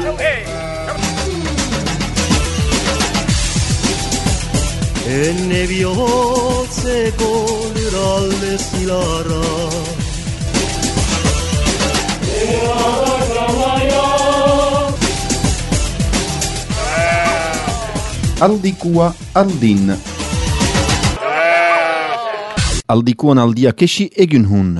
Enne bihotzeko lurralde zilarra Aldikua aldin. Aldikuan aldia kesi egin hun.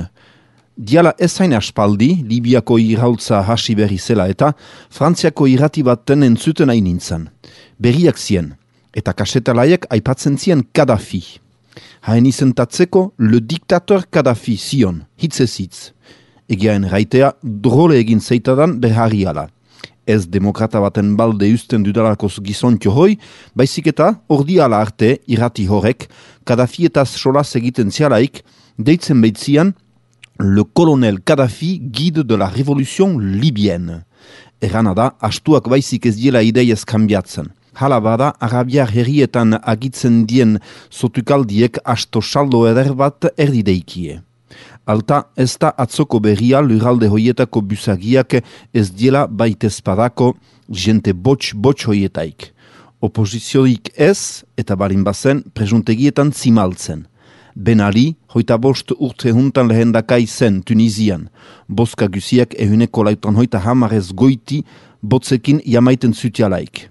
Diala ezain aspaldi, Libiako irrautza hasi berri zela eta Frantziako irrati baten entzuten hain nintzen. Berriak zien, eta kasetalaiek aipatzen zien Kadhafi. Hain izentatzeko, le diktator Kadhafi zion, hitzez. Egiaen raitea, drole egin zeitadan berharriala. Ez demokrata baten balde usten dudalakoz gizontio hoi, baizik eta ordiala arte irrati horrek, Kadhafietaz solaz egiten zialaik, deitzen beitzian, le colonel Kadhafi guide de la révolution libienne. Erana da, astuak baizik ez diela ideiez kanbiatzen. Hala bada, arabiar herrietan agitzen dien sotukaldiek asto saldo eder bat erdideikie. Alta, ez da atzoko berria lurralde hoietako busagiak ez diela baitezpadako jente botx hoietaik. Oposizioik ez, eta barin bazen, presuntegietan zimaltzen. Ben Ali, 25 urte juntan lehendakai zen Tunisian. Boska guziak ehuneko lautan 30 goiti botzekin jamaiten zutialaik.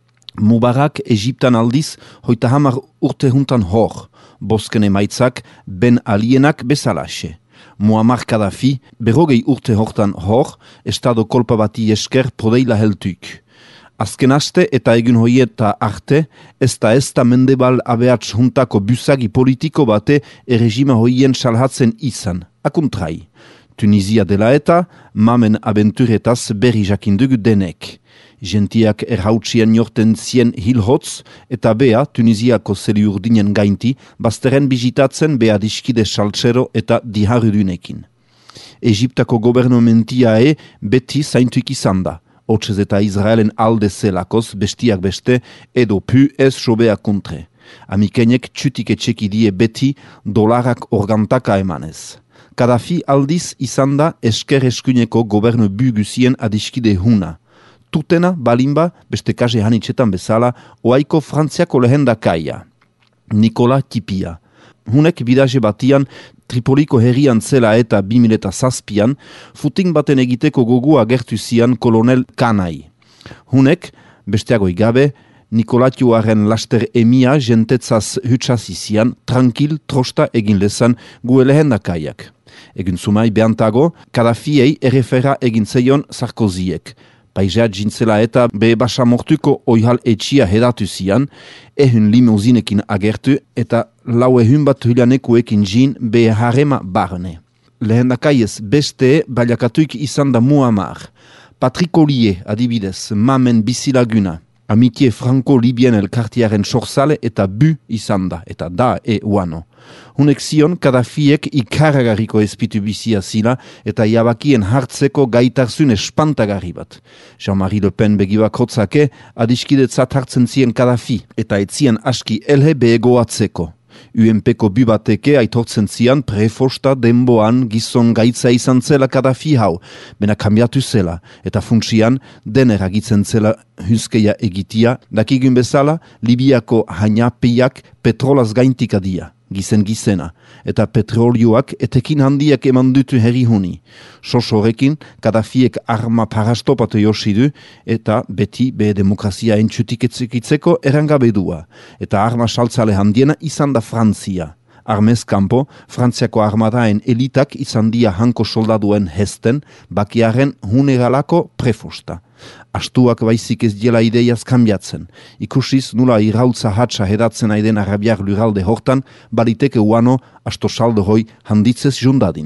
Mubarak Egiptan aldiz 30 urte juntan hor. Bosken emaitzak Ben Alienak bezalaxe. Muammar Kadhafi, 40 urte hortan hor, estado kolpa bati esker podeila heltuk. Azken aste eta egun hoieta arte, ez da mendebal abeatz juntako busagi politiko bate erregima hoien salhatzen izan, akuntrai. Tunisia dela eta, mamen abenturetaz berri jakindugu denek. Gentiak erhautsien jorten zien hilhotz eta bea Tunisiako zeli urdinen gainti bazteren bizitatzen bea diskide saltsero eta diharudunekin. Egiptako gobernamentiae beti zaintuik izan da, hotzez eta Israelen alde zelakoz bestiak beste edo pu ez sobea kontre. Amikenek txutik etxeki die beti dolarak organtaka emanez. Kadhafi aldiz izan da esker eskuneko gobernu bugusien adiskide huna. Tutena, balimba, beste kaze hanitxetan bezala, oaiko Frantziako lehendakaia, Nikola Tipia. Hunek bidaje batian, Tripoliko herrian zela eta 2007an, futing baten egiteko gogua gertu zian kolonel Kanai. Hunek, besteagoi gabe, Nikolatioaren laster emia jentetzaz hutsazizian, tranquil trosta egin lezan gue lehendakaiak. Egin sumai behantago, Kadhafiei errefera egin zeion Sarkoziek. Paizea jintzela eta be basamortuko oihal etxia hedatu zian, ehun limouzinekin agertu eta lau ehun bat hulianekuekin jin be harema barne. Lehendakaiez beste baliakatuik izan da Muammar. Patrick Ollier adibidez, mamen bizilaguna. Amitie Franco-Libien elkartiaren sorsale eta bu izan da, eta da uano. Hunek zion, Kadhafiek ikarragarriko espitu bizia zila eta jabakien hartzeko gaitarzun espantagarri bat. Jean-Marie Le Pen begibak hotzake, adiskidetzat hartzen zien Kadhafi eta etzien aski elhe behegoatzeko. UNPko bu bateke aitortzen zian prefosta denboan gizon gaitza izan zela Kadhafi hau, bena kambiatu zela, eta funtsian dener agitzen zela huskeia egitia, dakigun bezala, Libiako hainapiak petrolaz gaintik adia. Gizena, eta petrolioak etekin handiak eman dutu herri huni. Sos horrekin, Kadhafiek arma parastopatu josidu, eta beti be demokrazia entxutik etzikitzeko erangabedua, eta arma saltzale handiena izan da Frantzia. Armez kanpo, Frantziako armadaen elitak izan dia hanko soldaduen hesten, bakiaren hunegalako prefosta. Astuak baizik ez diela ideiaz kanbiatzen. Ikusiz nula irrautza hatsa hedatzen aiden arabiar lurralde hortan, baliteke uano asto saldo hoi handitzez jundadin.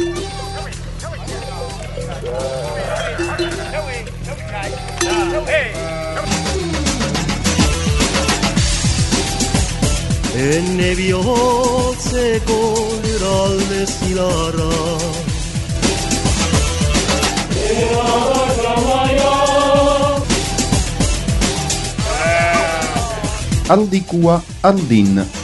Enne bihotzeko lurralde zilarra Aldikua aldin.